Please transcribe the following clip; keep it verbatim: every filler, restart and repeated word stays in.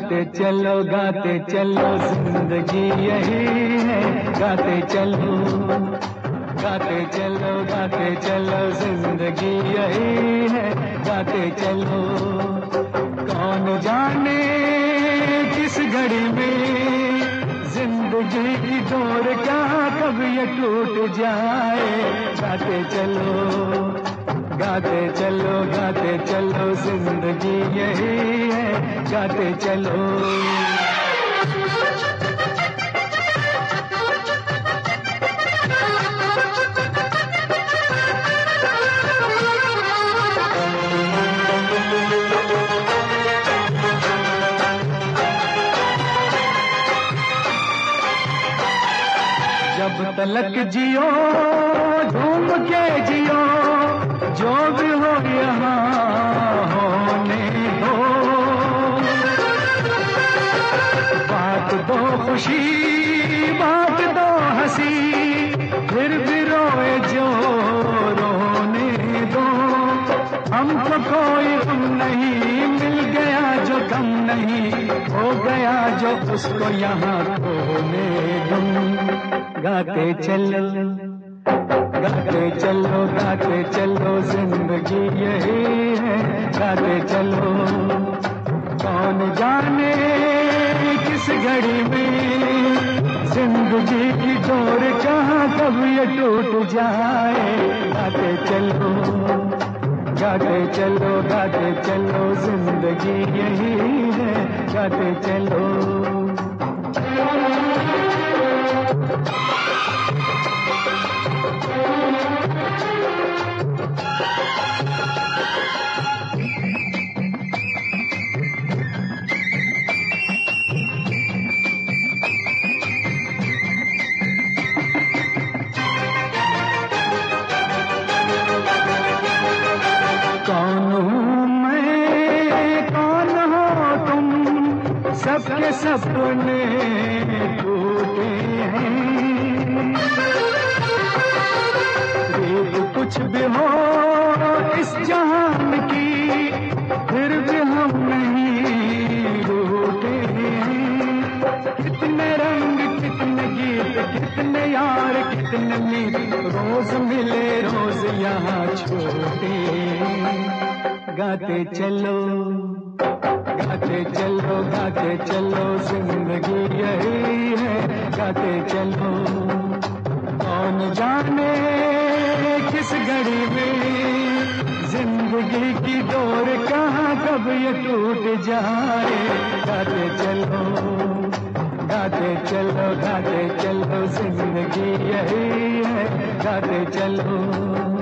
गाते चलो गाते चलो जिंदगी यही है, गाते चलो गाते चलो गाते चलो जिंदगी यही है, गाते चलो। कौन जाने किस घड़ी में जिंदगी की डोर क्या कब ये टूट जाए, गाते चलो गाते चलो गाते चलो जिंदगी यही है, गाते चलो। जब तलक जियो झूम के जियो, जो भी हो यहाँ होने दो। बात दो खुशी बात दो हंसी, फिर भी रोए जो रोने दो। हमको कोई गम नहीं, मिल गया जो गम नहीं, हो गया जो उसको यहाँ खोने दो। गाते चलो गाते चलो गाते चलो जिंदगी यही है, गाते चलो। कौन जाने किस घड़ी में जिंदगी की डोर कहाँ कब ये टूट जाए, गाते चलो गाते चलो गाते चलो जिंदगी यही है, गाते चलो। कौन हूँ मैं कौन हो तुम, सबके सपने टूटे हैं। रीत कुछ भी हो इस जहान की, फिर भी हम नहीं रूठे हैं। कितने रंग कितने गीत कितने यार कितने मीत, रोज मिले रोज यहाँ छोटे। गाते चलो गाते चलो गाते चलो जिंदगी यही है, गाते चलो। कौन जाने किस घड़ी में जिंदगी की डोर कहाँ कब ये टूट जाए, गाते चलो गाते चलो गाते चलो जिंदगी यही है, गाते चलो।